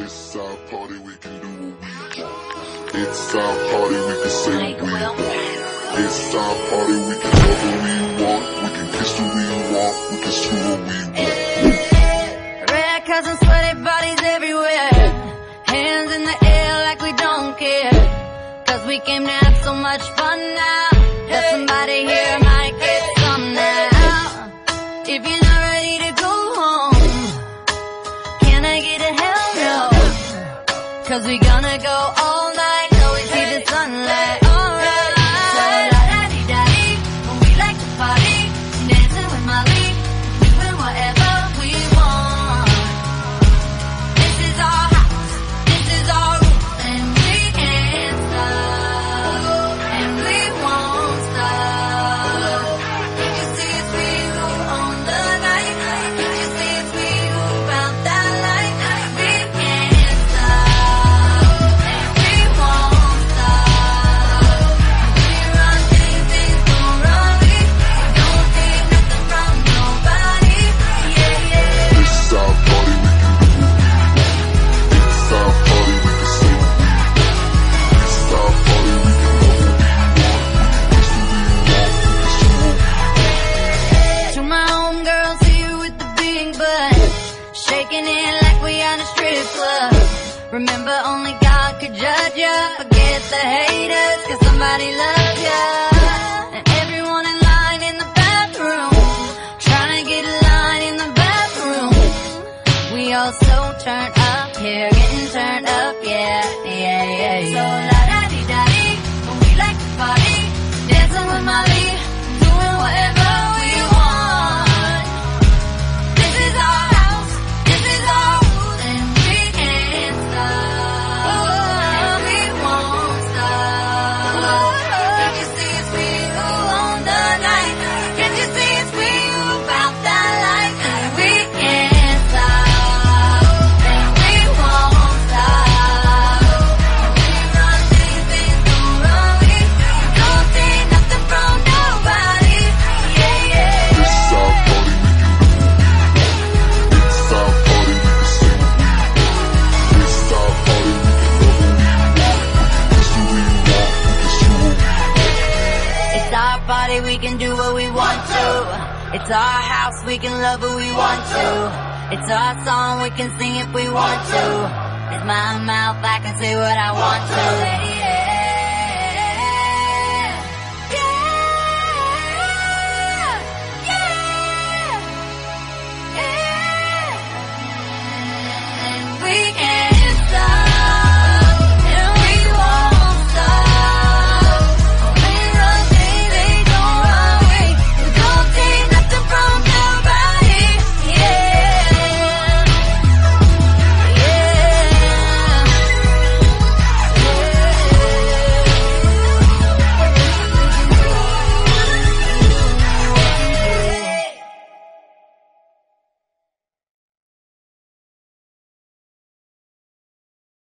It's our party, we can do what we want. It's our party, we can say what we want. It's our party, we can love what we want. We can kiss what we want, we can screw what we want. Red cups and sweaty bodies everywhere. Hands in the air like we don't care. Cause we came to have so much fun now, that somebody here might get some now. If you're not ready to go home, can I get a hell no? Cause we gonna go all night till we see the sunlight. Alright, so la-da-dee-da-dee, when we like to party, dancing with Molly, doing whatever we want. This is our house, this is our rules, and we can't stop, and we won't stop. Can you see us, we go on the night? Can you see us, we go about that light? We can't stop, and we won't stop. We run things don't run me. Don't take nothing from nobody. Yeah, yeah. It's our party, we can do what we want. It's our party, we can say what we want. It's our party, we can love what we want. We can kiss what we want, we can screw what we want. To my homegirls here with the big butt, shaking it like we on a strip club. Remember, only God could judge ya. Forget the haters, cause somebody loves ya. And everyone in line in the bathroom, trying to get a line in the bathroom. We all so turned up here, getting turned up, yeah, yeah, yeah, yeah. So la-da-dee-da-dee, when we like to party, dancing with Molly, doing whatever we want. This is our house, this is our rules, and we can't stop, and we won't stop. Can you see us, we go on the night? Can you see us, we go about that light? And we can't stop, and we won't stop. We run things don't run me. Don't take nothing from nobody. Yeah, yeah. It's our party, we can do what we want. It's our party, we can say what we want. It's our party, we can love what we want. We can kiss what we want, we can screw what we want. It's our party, we can do what we want to. It's our house, we can love who we want to. It's our song, we can sing if we want to. It's my mouth, I can say what I want to.